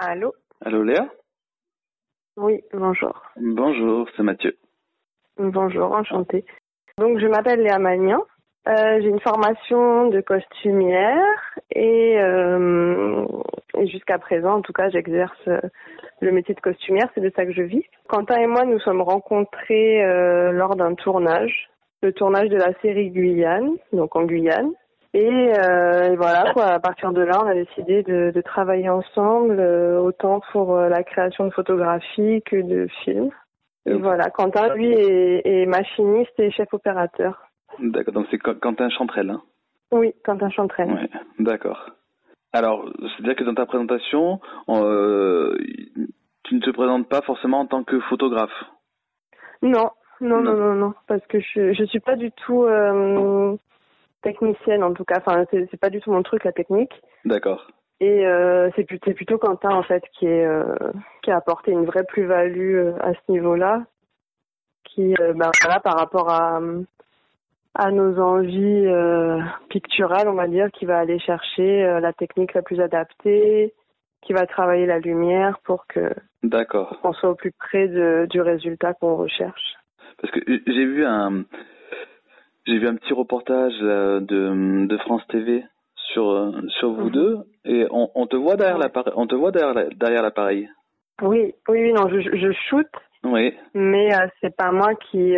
Allô? Allô Léa? Oui, bonjour. Bonjour, c'est Mathieu. Bonjour, enchantée. Donc, je m'appelle Léa Magnan. J'ai une formation de costumière et jusqu'à présent, en tout cas, j'exerce le métier de costumière. C'est de ça que je vis. Quentin et moi, nous sommes rencontrés lors d'un tournage, le tournage de la série Guyane, donc en Guyane. Et voilà, quoi, à partir de là, on a décidé de travailler ensemble, autant pour la création de photographies que de films. Et voilà, Quentin, lui, est machiniste et chef opérateur. D'accord, donc c'est Quentin Chantrel, hein? Oui, Quentin Chantrel. Oui, d'accord. Alors, c'est-à-dire que dans ta présentation, tu ne te présentes pas forcément en tant que photographe? Non, parce que je suis pas du tout technicienne, en tout cas. Enfin, c'est pas du tout mon truc, la technique. D'accord. Et c'est plutôt Quentin, en fait, qui a apporté une vraie plus-value à ce niveau-là, qui, voilà, par rapport à nos envies picturales, on va dire, qui va aller chercher la technique la plus adaptée, qui va travailler la lumière pour qu'on soit au plus près du résultat qu'on recherche. Parce que j'ai vu un petit reportage de France TV sur vous deux, et on te voit derrière l'appareil. On te voit derrière l'apparéil. Oui, non, je shoot. Oui. Mais c'est pas moi qui.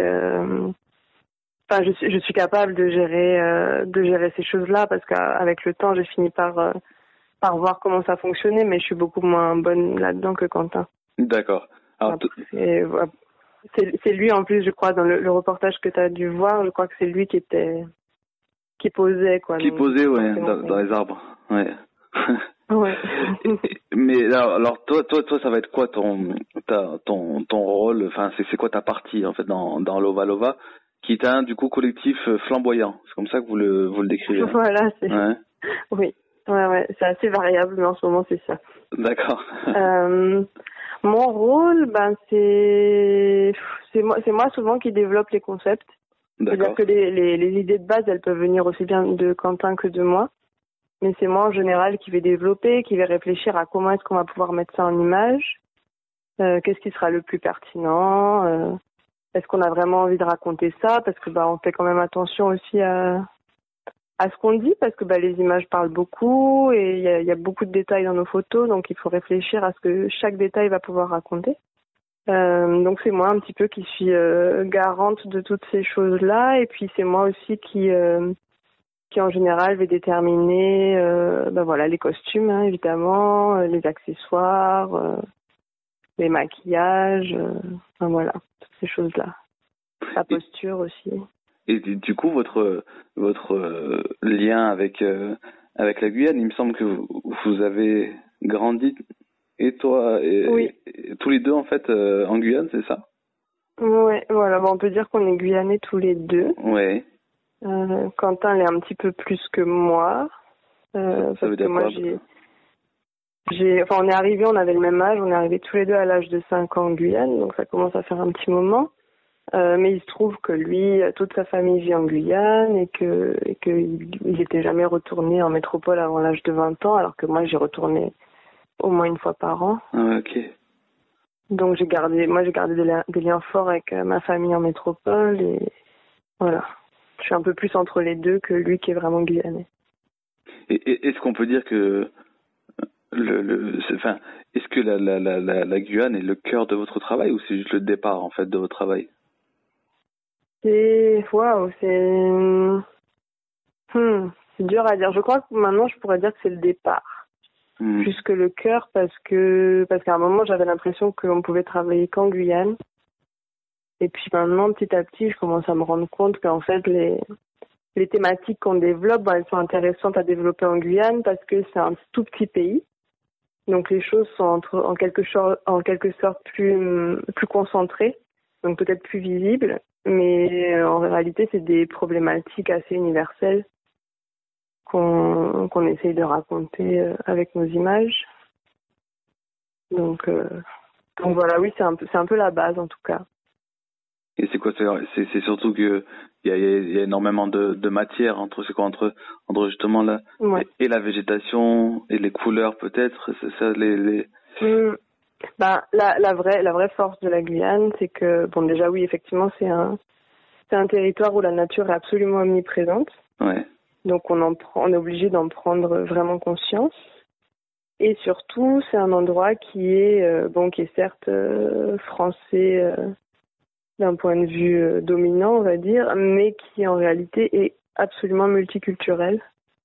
Enfin, je suis capable de gérer ces choses-là parce qu'avec le temps, j'ai fini par voir comment ça fonctionnait, mais je suis beaucoup moins bonne là-dedans que Quentin. D'accord. Alors, voilà. C'est lui en plus, je crois, dans le reportage que tu as dû voir, je crois que c'est lui qui posait, quoi. Qui posait, ouais, dans les arbres, ouais. Ouais. Mais alors toi, ça va être quoi ton rôle? Enfin, c'est quoi ta partie en fait dans Lova Lova, qui est un du coup collectif flamboyant. C'est comme ça que vous le décrivez. Hein. Voilà, c'est. Ouais. Oui. Ouais, c'est assez variable, mais en ce moment c'est ça. D'accord. Mon rôle, c'est moi souvent qui développe les concepts. C'est-à-dire que les idées de base, elles peuvent venir aussi bien de Quentin que de moi. Mais c'est moi en général qui vais développer, qui vais réfléchir à comment est-ce qu'on va pouvoir mettre ça en image, qu'est-ce qui sera le plus pertinent, est-ce qu'on a vraiment envie de raconter ça, parce que on fait quand même attention aussi à ce qu'on dit, parce que les images parlent beaucoup et il y a beaucoup de détails dans nos photos, donc il faut réfléchir à ce que chaque détail va pouvoir raconter. Donc c'est moi un petit peu qui suis garante de toutes ces choses-là, et puis c'est moi aussi qui en général vais déterminer voilà, les costumes, hein, évidemment, les accessoires, les maquillages, voilà, toutes ces choses-là. La posture aussi. Et du coup, votre lien avec la Guyane, il me semble que vous avez grandi, et toi et tous les deux en fait en Guyane, c'est ça? Ouais, voilà, on peut dire qu'on est Guyanais tous les deux. Ouais. Quentin l'est un petit peu plus que moi. Ça veut dire moi, on est arrivés, on avait le même âge, on est arrivés tous les deux à l'âge de 5 ans en Guyane, donc ça commence à faire un petit moment. Mais il se trouve que lui, toute sa famille vit en Guyane et qu'il n'était jamais retourné en métropole avant l'âge de 20 ans, alors que moi, j'y retournais au moins une fois par an. Ah, ok. Donc j'ai gardé des liens forts avec ma famille en métropole et voilà. Je suis un peu plus entre les deux que lui qui est vraiment guyanais. Et est-ce qu'on peut dire que est-ce que la Guyane est le cœur de votre travail, ou c'est juste le départ en fait de votre travail? C'est dur à dire. Je crois que maintenant je pourrais dire que c'est le départ. Plus que le cœur, parce qu'à un moment j'avais l'impression qu'on pouvait travailler qu'en Guyane. Et puis maintenant, petit à petit, je commence à me rendre compte qu'en fait les thématiques qu'on développe, elles sont intéressantes à développer en Guyane parce que c'est un tout petit pays. Donc les choses sont en quelque sorte plus concentrées, donc peut-être plus visibles, mais en réalité c'est des problématiques assez universelles qu'on essaye de raconter avec nos images. Donc voilà, oui, c'est un peu la base en tout cas. Et c'est quoi? C'est surtout que il y a énormément de matière entre justement là, et la végétation et les couleurs peut-être. C'est ça La vraie force de la Guyane, c'est que, bon, déjà, oui, effectivement, c'est un territoire où la nature est absolument omniprésente. Ouais. Donc, on est obligé d'en prendre vraiment conscience. Et surtout, c'est un endroit qui est certes français d'un point de vue dominant, on va dire, mais qui en réalité est absolument multiculturel.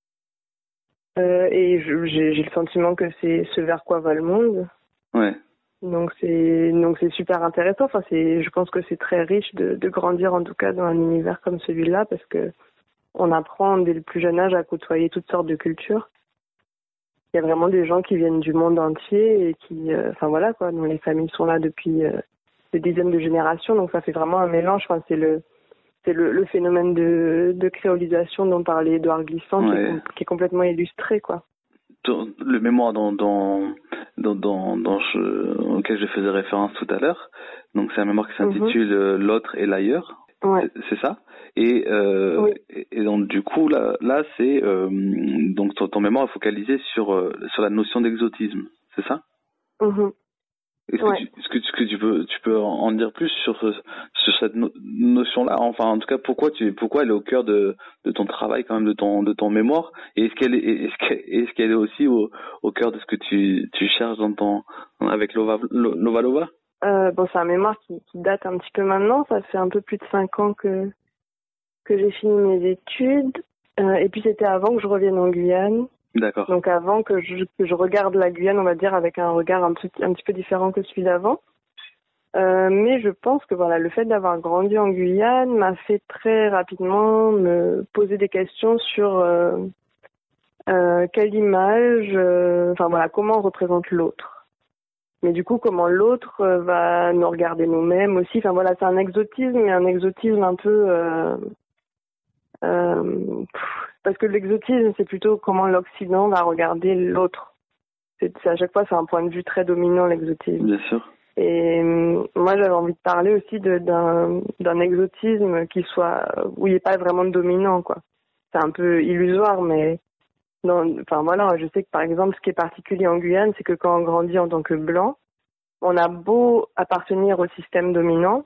Et j'ai le sentiment que c'est ce vers quoi va le monde. Ouais. Donc c'est super intéressant. Enfin, je pense que c'est très riche de grandir en tout cas dans un univers comme celui-là, parce que on apprend dès le plus jeune âge à côtoyer toutes sortes de cultures. Il y a vraiment des gens qui viennent du monde entier et qui, dont les familles sont là depuis des dizaines de générations. Donc ça fait vraiment un mélange. Enfin, c'est le phénomène de créolisation dont parlait Édouard Glissant, qui est complètement illustré, quoi. Le mémoire auquel je faisais référence tout à l'heure, donc c'est un mémoire qui s'intitule L'autre et l'ailleurs. Ouais. C'est ça. Et donc du coup là c'est donc ton mémoire est focalisé sur la notion d'exotisme, c'est ça? Est-ce que tu peux en dire plus sur cette notion-là? Enfin, en tout cas, pourquoi elle est au cœur de ton travail, quand même, de ton mémoire? Et est-ce qu'elle est aussi au cœur de ce que tu cherches avec Lova Lova? C'est un mémoire qui date un petit peu maintenant. Ça fait un peu plus de 5 ans que j'ai fini mes études. Et puis c'était avant que je revienne en Guyane. D'accord. Donc avant que je regarde la Guyane, on va dire, avec un regard un petit peu différent que celui d'avant. Mais je pense que le fait d'avoir grandi en Guyane m'a fait très rapidement me poser des questions sur quelle image, comment on représente l'autre. Mais du coup, comment l'autre va nous regarder nous-mêmes aussi. Enfin c'est un exotisme, mais un exotisme un peu... parce que l'exotisme, c'est plutôt comment l'Occident va regarder l'autre. À chaque fois, c'est un point de vue très dominant, l'exotisme. Bien sûr. Et moi, j'avais envie de parler aussi d'un exotisme où il n'y ait pas vraiment de dominant, quoi. C'est un peu illusoire, mais je sais que par exemple, ce qui est particulier en Guyane, c'est que quand on grandit en tant que blanc, on a beau appartenir au système dominant,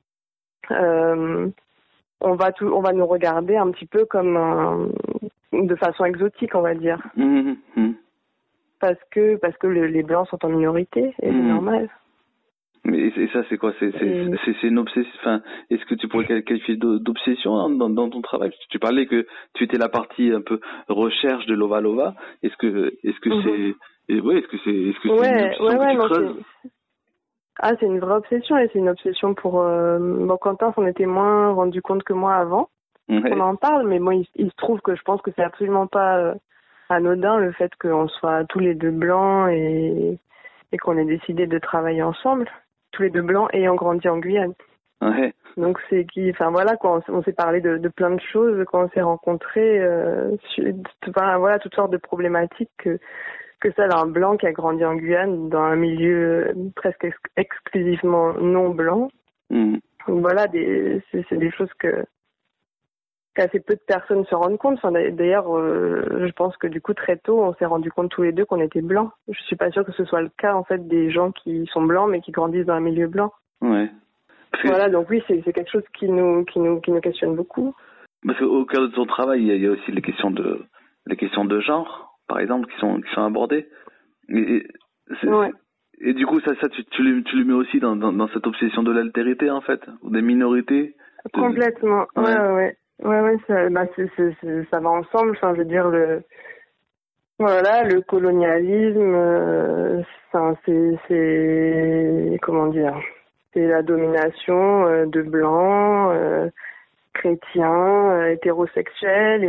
on va nous regarder un petit peu comme de façon exotique, on va dire. Parce que les blancs sont en minorité, et c'est normal. Mais ça, c'est quoi? C'est une obsession. Enfin, est-ce que tu pourrais qualifier d'obsession dans ton travail? Tu parlais que tu étais la partie un peu recherche de Lova Lova. Est-ce que c'est une obsession que tu creuses? C'est une vraie obsession, et c'est une obsession pour Quentin s'en était moins rendu compte que moi avant. On en parle, mais moi il se trouve que je pense que c'est absolument pas anodin le fait qu'on soit tous les deux blancs et qu'on ait décidé de travailler ensemble, tous les deux blancs ayant grandi en Guyane. Ouais. Donc on s'est parlé de plein de choses quand on s'est rencontrés, toutes sortes de problématiques que celle d'un blanc qui a grandi en Guyane dans un milieu presque exclusivement non blanc. Donc c'est des choses qu'assez peu de personnes se rendent compte. D'ailleurs, je pense que du coup très tôt, on s'est rendu compte tous les deux qu'on était blancs. Je suis pas sûre que ce soit le cas en fait des gens qui sont blancs mais qui grandissent dans un milieu blanc. Ouais. Donc oui, c'est quelque chose qui nous questionne beaucoup. Parce qu'au cœur de ton travail, il y a aussi les questions de genre, par exemple, qui sont abordées. Et du coup, ça tu le mets aussi dans cette obsession de l'altérité, en fait, ou des minorités. Complètement. Ouais. Ça va ensemble. Enfin, je veux dire le colonialisme, c'est comment dire, c'est la domination de blancs, chrétiens, hétérosexuels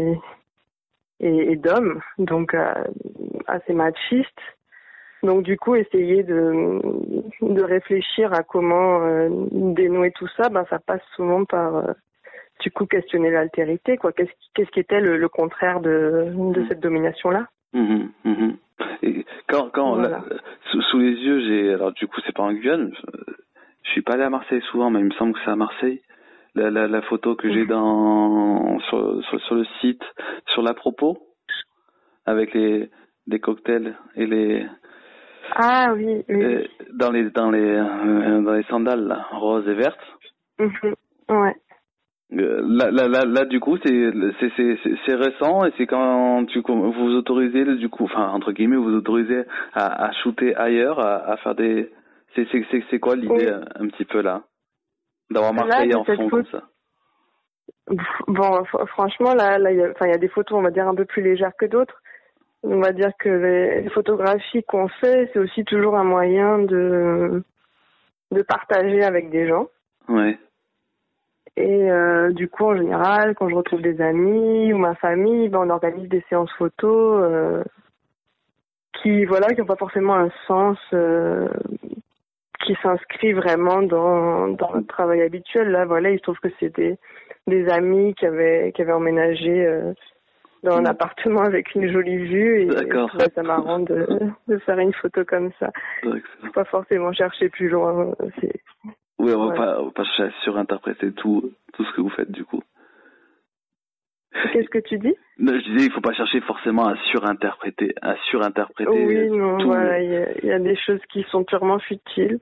et d'hommes, donc assez machistes. Donc du coup, essayer de réfléchir à comment dénouer tout ça, ça passe souvent par du coup questionner l'altérité, quoi. Qu'est-ce qui était le contraire de cette domination-là? Et quand là, sous les yeux, alors du coup c'est pas en Guyane, je suis pas allé à Marseille souvent, mais il me semble que c'est à Marseille. La photo que j'ai sur le site, sur l'à propos, avec des cocktails et Ah oui, oui. Dans les sandales là, roses et vertes. Ouais. Là, du coup, c'est récent et c'est quand vous vous autorisez, du coup, enfin, entre guillemets, vous autorisez à shooter ailleurs, à faire des, c'est quoi l'idée un petit peu là? D'avoir Marseille en fond comme ça. Bon, franchement, là, il y a des photos, on va dire, un peu plus légères que d'autres. On va dire que les photographies qu'on fait, c'est aussi toujours un moyen de partager avec des gens. Ouais. Et du coup, en général, quand je retrouve des amis ou ma famille, on organise des séances photos qui n'ont pas forcément un sens qui s'inscrit vraiment dans notre travail habituel. Là, voilà, il se trouve que c'était des amis qui avaient emménagé dans un appartement avec une jolie vue et je trouvais ça marrant de faire une photo comme ça. Faut pas forcément chercher plus loin. Oui, on va pas chercher à surinterpréter tout ce que vous faites du coup. Qu'est-ce que tu dis? Non, je disais, il faut pas chercher forcément à surinterpréter. Oui, non, tout. Voilà, il y a des choses qui sont purement futiles.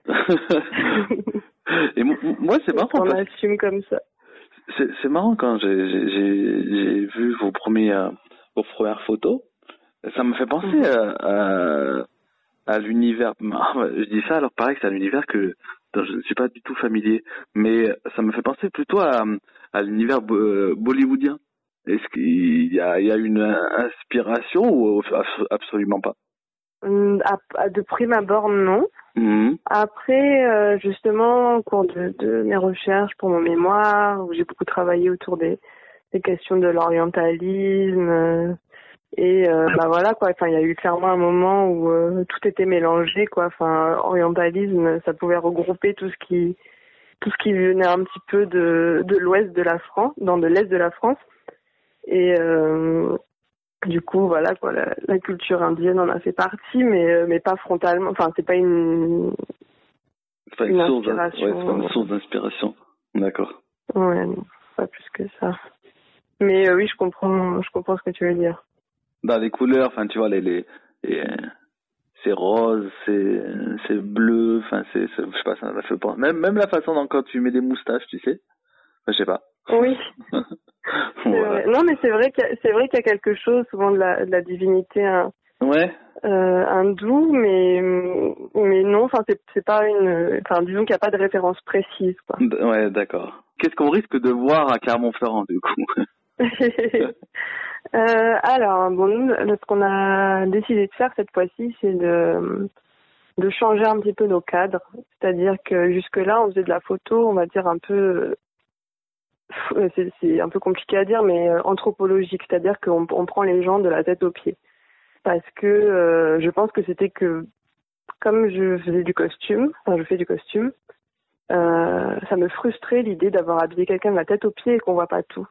Et moi, c'est marrant. On assume comme ça. C'est marrant quand j'ai vu vos premières photos. Ça me fait penser à l'univers. Je dis ça alors pareil que c'est un univers dont je ne suis pas du tout familier, mais ça me fait penser plutôt à l'univers bollywoodien. Est-ce qu'il y a une inspiration ou absolument pas? De prime abord, non. Après, justement, au cours de mes recherches pour mon mémoire, où j'ai beaucoup travaillé autour des questions de l'orientalisme, voilà quoi. Enfin, il y a eu clairement un moment où tout était mélangé quoi. Enfin, orientalisme, ça pouvait regrouper tout ce qui venait un petit peu de l'ouest de la France, de l'est de la France. Et du coup, voilà quoi, la culture indienne en a fait partie, mais pas frontalement. Enfin, c'est pas une inspiration. C'est pas une source d'inspiration. D'accord. Ouais, non, pas plus que ça. Mais oui, je comprends ce que tu veux dire. Dans les couleurs, enfin, tu vois, c'est rose, c'est bleu, enfin, je sais pas, ça fait pas. Même la façon dont quand tu mets des moustaches, tu sais. Enfin, je sais pas. Oui. Voilà. Non, mais c'est vrai qu'il y a quelque chose souvent de la divinité hindoue, mais non, enfin c'est pas disons qu'il n'y a pas de référence précise quoi. Ouais, d'accord. Qu'est-ce qu'on risque de voir à Clermont-Ferrand du coup? Alors bon, nous, ce qu'on a décidé de faire cette fois-ci, c'est de changer un petit peu nos cadres, c'est-à-dire que jusque là on faisait de la photo, on va dire un peu c'est un peu compliqué à dire, mais anthropologique, c'est-à-dire qu'on prend les gens de la tête aux pieds. Parce que je pense que c'était que, comme je fais du costume, ça me frustrait l'idée d'avoir habillé quelqu'un de la tête aux pieds et qu'on voit pas tout.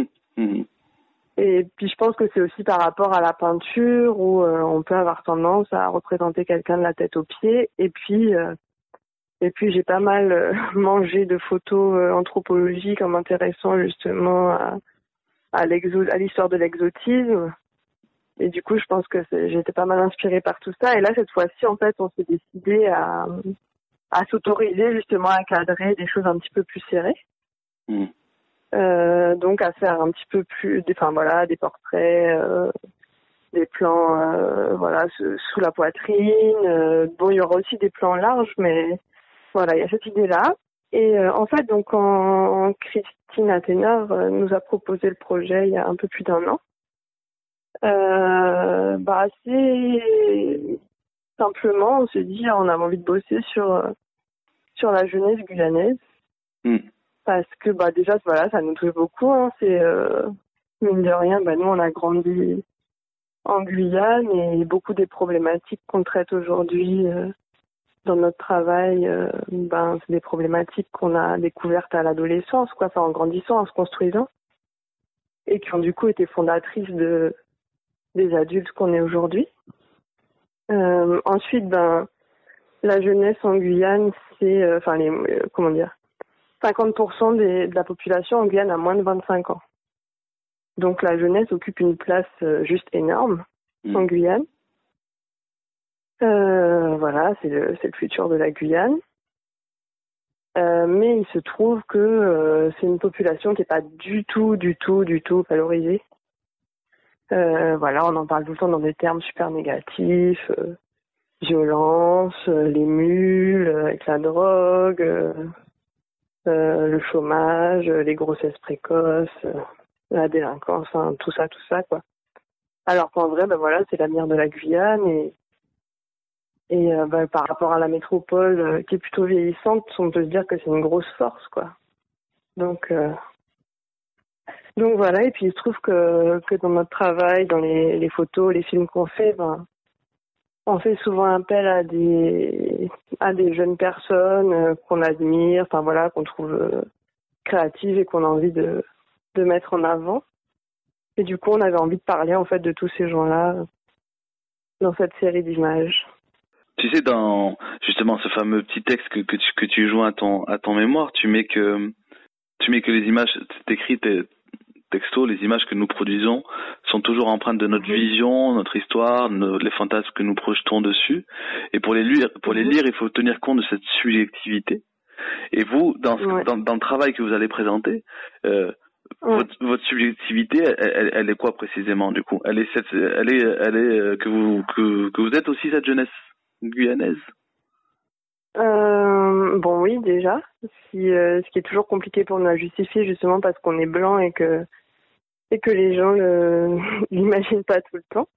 Et puis je pense que c'est aussi par rapport à la peinture où on peut avoir tendance à représenter quelqu'un de la tête aux pieds. Et puis j'ai pas mal mangé de photos anthropologiques en m'intéressant justement à l'histoire de l'exotisme. Et du coup, je pense que j'ai été pas mal inspirée par tout ça. Et là, cette fois-ci, en fait, on s'est décidé à s'autoriser justement à cadrer des choses un petit peu plus serrées. Donc à faire un petit peu plus, des portraits, des plans, sous la poitrine. Bon, il y aura aussi des plans larges, mais voilà, il y a cette idée-là. Et en fait, donc quand Christine Athénard nous a proposé le projet il y a un peu plus d'1 an, assez simplement, on s'est dit, on a envie de bosser sur la jeunesse guyanaise. Parce que déjà, voilà, ça nous touche beaucoup. Hein. C'est mine de rien, nous on a grandi en Guyane et beaucoup des problématiques qu'on traite aujourd'hui dans notre travail, c'est des problématiques qu'on a découvertes à l'adolescence, quoi, en grandissant, en se construisant, et qui ont du coup été fondatrices des adultes qu'on est aujourd'hui. Ensuite, la jeunesse en Guyane, c'est, 50% de la population en Guyane a moins de 25 ans. Donc la jeunesse occupe une place juste énorme en Guyane. Voilà, c'est le futur de la Guyane. Mais il se trouve que c'est une population qui n'est pas du tout valorisée. Voilà, on en parle tout le temps dans des termes super négatifs, violence, les mules, avec la drogue, le chômage, les grossesses précoces, la délinquance, hein, tout ça, quoi. Alors qu'en vrai, voilà, c'est l'avenir de la Guyane et par rapport à la métropole qui est plutôt vieillissante, on peut se dire que c'est une grosse force, quoi. Donc voilà, et puis il se trouve que dans notre travail, dans les photos, les films qu'on fait, on fait souvent appel à des jeunes personnes qu'on admire, enfin voilà, qu'on trouve créatives et qu'on a envie de mettre en avant. Et du coup, on avait envie de parler en fait de tous ces gens-là dans cette série d'images. Tu sais, dans justement ce fameux petit texte que tu joins à ton mémoire, tu mets que les images, t'écris texto, les images que nous produisons sont toujours empreintes de notre vision, notre histoire, les fantasmes que nous projetons dessus. Et pour les lire, il faut tenir compte de cette subjectivité. Et vous, dans le travail que vous allez présenter, votre subjectivité, elle est quoi précisément du coup? Elle est que vous êtes aussi cette jeunesse guyanaise. Bon, oui, déjà. Ce qui est toujours compliqué pour nous à justifier, justement parce qu'on est blanc et que les gens l'imaginent pas tout le temps.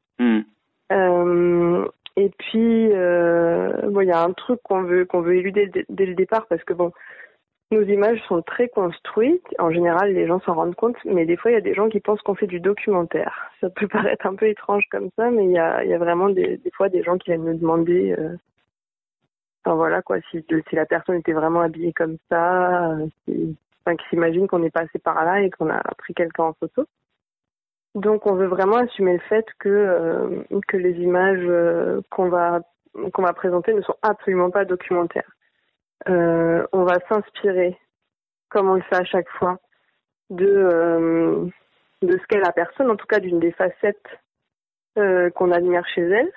Et puis, il y a un truc qu'on veut éluder dès le départ parce que nos images sont très construites. En général, les gens s'en rendent compte, mais des fois, il y a des gens qui pensent qu'on fait du documentaire. Ça peut paraître un peu étrange comme ça, mais il y a vraiment des fois des gens qui viennent nous demander, enfin voilà quoi, si la personne était vraiment habillée comme ça, qui s'imaginent qu'on est passé par là et qu'on a pris quelqu'un en photo. Donc, on veut vraiment assumer le fait que les images qu'on va présenter ne sont absolument pas documentaires. On va s'inspirer, comme on le fait à chaque fois, de ce qu'est la personne, en tout cas d'une des facettes qu'on admire chez elle.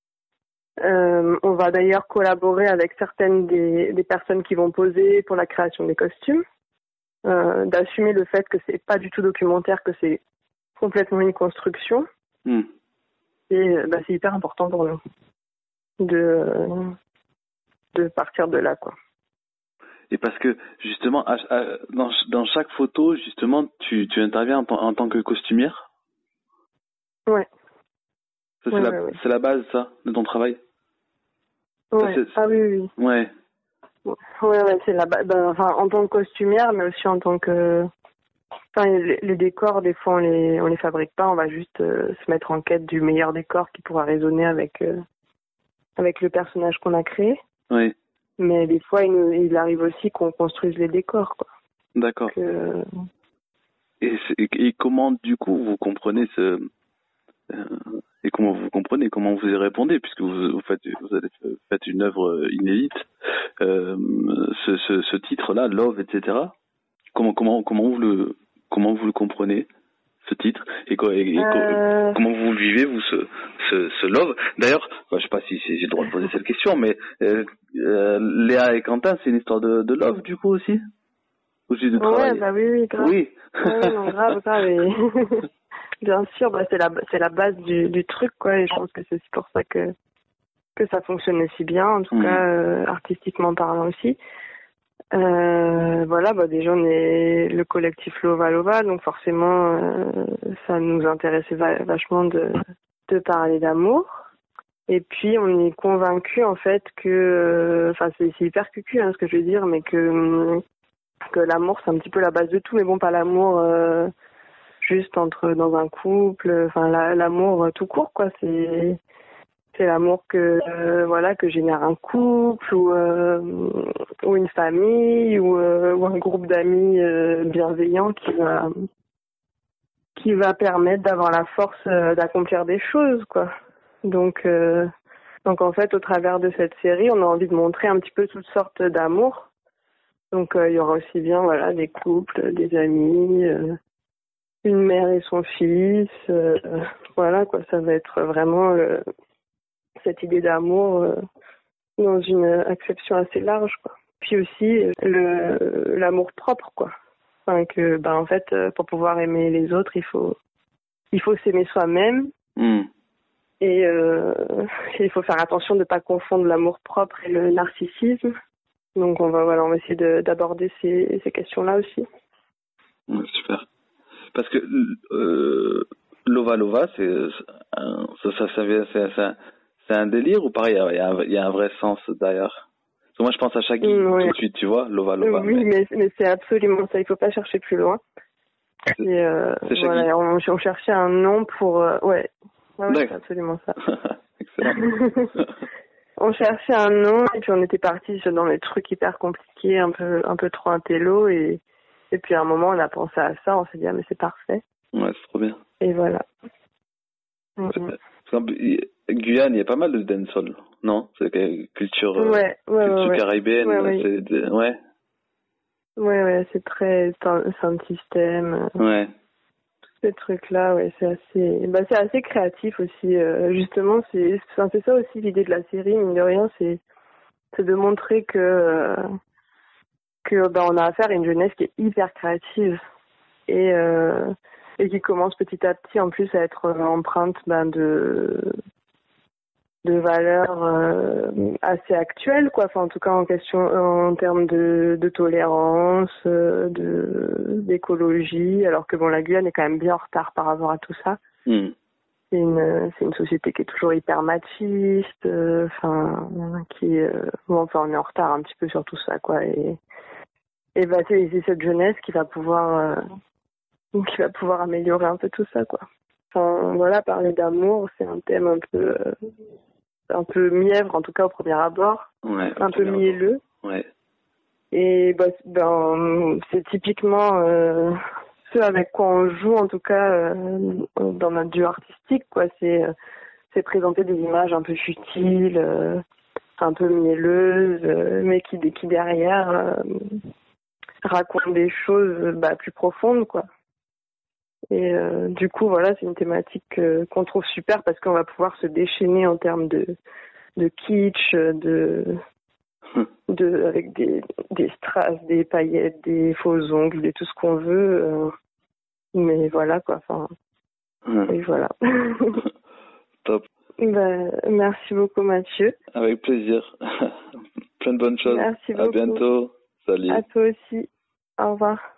On va d'ailleurs collaborer avec certaines des personnes qui vont poser pour la création des costumes, d'assumer le fait que c'est pas du tout documentaire, que c'est complètement une construction. Et c'est hyper important pour nous de partir de là, quoi. Et parce que justement dans chaque photo, justement, tu interviens en tant que costumière. Ouais. Ça, c'est la base, ça, de ton travail. Ouais. Ah oui. Ouais. Ouais, c'est la base. En tant que costumière, mais aussi en tant que. Les décors, des fois, on les fabrique pas. On va juste se mettre en quête du meilleur décor qui pourra résonner avec le personnage qu'on a créé. Oui. Mais des fois, il arrive aussi qu'on construise les décors, quoi. D'accord. Et comment, du coup, vous comprenez comment vous y répondez, puisque vous faites une œuvre inédite, ce titre-là, Love, etc. Comment vous le comprenez, ce titre, et comment vous le vivez, vous, ce Love? D'ailleurs, je sais pas si j'ai le droit de poser cette question, mais Léa et Quentin, c'est une histoire de Love, du coup, aussi? Aussi de travail. Oui, grave. Oui. Ouais, non, grave. Et... Bien sûr, c'est la base du truc, quoi, et je pense que c'est aussi pour ça que ça fonctionne aussi bien, en tout cas, artistiquement parlant aussi. Déjà, on est le collectif Lova Lova, donc forcément, ça nous intéressait vachement de parler d'amour. Et puis, on est convaincus, en fait, que... c'est hyper cucu, ce que je veux dire, mais que l'amour, c'est un petit peu la base de tout, mais bon, pas l'amour juste dans un couple, l'amour tout court, quoi. C'est l'amour que génère un couple ou une famille ou un groupe d'amis bienveillants qui va permettre d'avoir la force d'accomplir des choses, quoi. Donc en fait, au travers de cette série, on a envie de montrer un petit peu toutes sortes d'amour. Donc il y aura aussi bien des couples, des amis, une mère et son fils, ça va être vraiment cette idée d'amour dans une acception assez large, quoi. Puis aussi l'amour propre, quoi. Enfin, que en fait, pour pouvoir aimer les autres, il faut s'aimer soi-même. Et il faut faire attention de ne pas confondre l'amour propre et le narcissisme. Donc on va essayer d'aborder ces questions-là aussi. Ouais, super. Parce que Lova, c'est un délire ou pareil, il y a un vrai sens derrière. Parce que moi je pense à Shaggy tout de suite, tu vois, Lova. Oui, mais c'est absolument ça, il faut pas chercher plus loin. Et voilà, on cherchait un nom pour ouais, c'est absolument ça. Excellent. On cherchait un nom et puis on était partis dans des trucs hyper compliqués, un peu trop intello et puis à un moment on a pensé à ça, on s'est dit mais c'est parfait. Ouais, c'est trop bien. Et voilà. Guyane, il y a pas mal de dancehall, non? C'est culture caribéenne, Ouais, c'est très sound system. Ouais. Tous ces trucs-là, ouais, c'est assez créatif aussi. Justement, c'est ça aussi l'idée de la série, mine de rien, c'est de montrer que on a affaire à une jeunesse qui est hyper créative et qui commence petit à petit en plus à être empreinte de valeurs assez actuelles, quoi. Enfin, en tout cas en termes de tolérance, d'écologie, alors que la Guyane est quand même bien en retard par rapport à tout ça. C'est une société qui est toujours hyper machiste, on est en retard un petit peu sur tout ça, quoi. Et c'est cette jeunesse qui va pouvoir améliorer un peu tout ça, quoi. Enfin, voilà, parler d'amour, c'est un thème un peu mièvre, en tout cas au premier abord, un peu mielleux. Ouais. Et c'est typiquement ce avec quoi on joue, en tout cas dans notre duo artistique, quoi. C'est présenter des images un peu futiles, un peu mielleuses, mais qui derrière racontent des choses plus profondes, quoi. Et du coup, voilà, c'est une thématique qu'on trouve super parce qu'on va pouvoir se déchaîner en termes de kitsch, avec des strass, des paillettes, des faux ongles, tout ce qu'on veut. Mais voilà, quoi. Enfin, et voilà. Top. Merci beaucoup, Mathieu. Avec plaisir. Plein de bonnes choses. Merci beaucoup. À bientôt. Salut. À toi aussi. Au revoir.